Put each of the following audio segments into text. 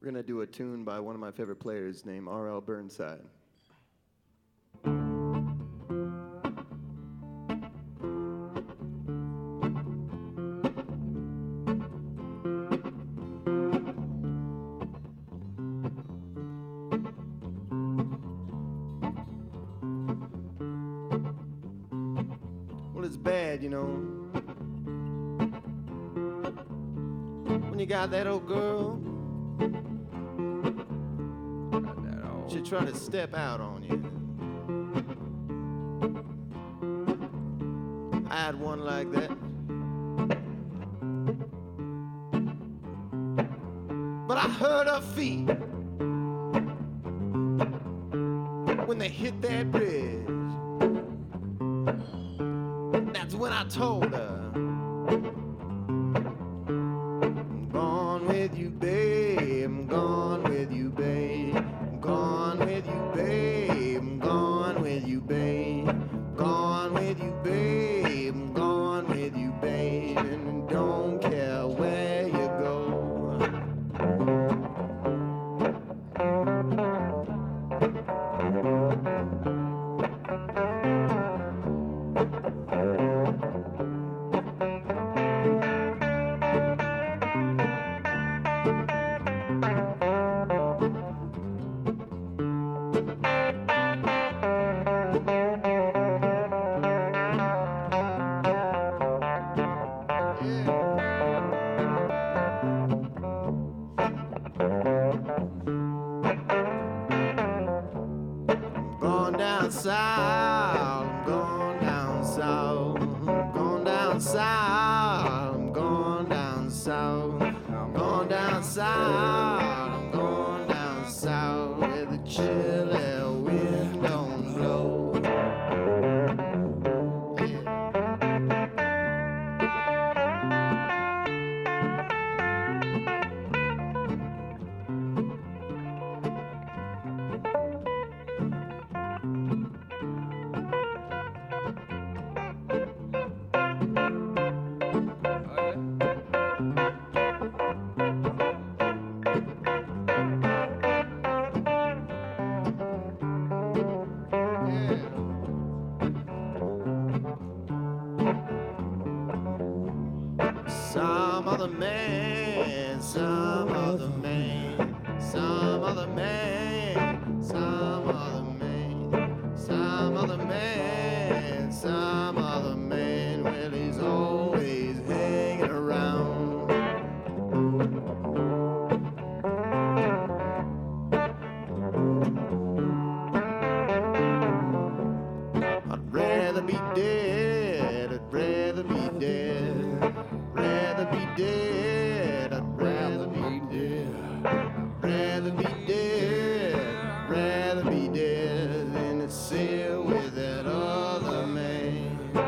We're going to do a tune by one of my favorite players named R.L. Burnside. Well, it's bad, you know, when you got that old girl, she try to step out on you. I had one like that. But I heard her feet when they hit that bridge. That's when I told her, I'm gone with you, babe. I'm gone with you, babe. I'm gone with you, babe. I'm gone with you, babe. I'm gone with you, babe. I'm gone with you, babe. And I don't care where you go. Gone down south, I'm gone down south, I'm gone down south, I'm gone down south, I'm gone down south, I'm gone down south, where the chilly wind don't blow. Some other man, some other man, some other man, some other man, some other man, some other man. Well, he's always hanging around. I'd rather be dead, I'd rather be dead. Rather be dead, I'd rather be dead. Rather be dead, rather be dead than to sail with that other man.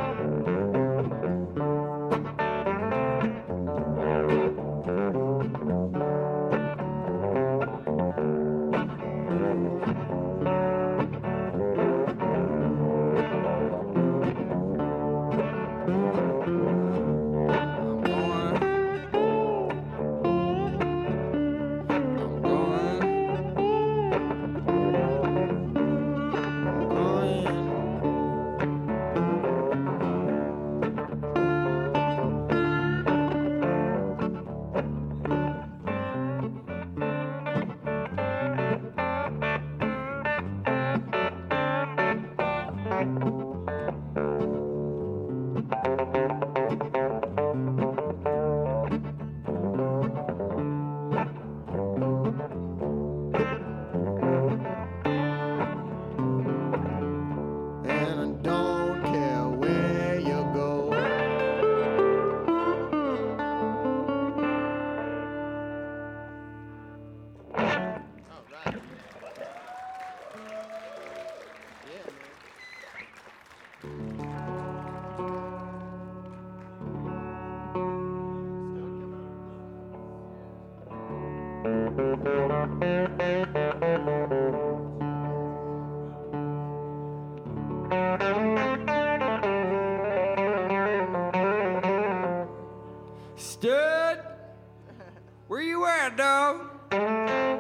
And I don't care where you go. All right. Yeah, Stud, where you at, dog?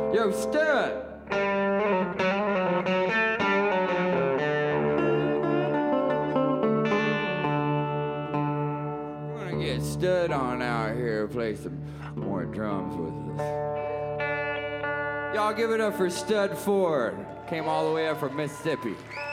Yo, Stud! We're gonna get Stud on out here, play some more drums with us. Y'all give it up for Stud Ford. Came all the way up from Mississippi.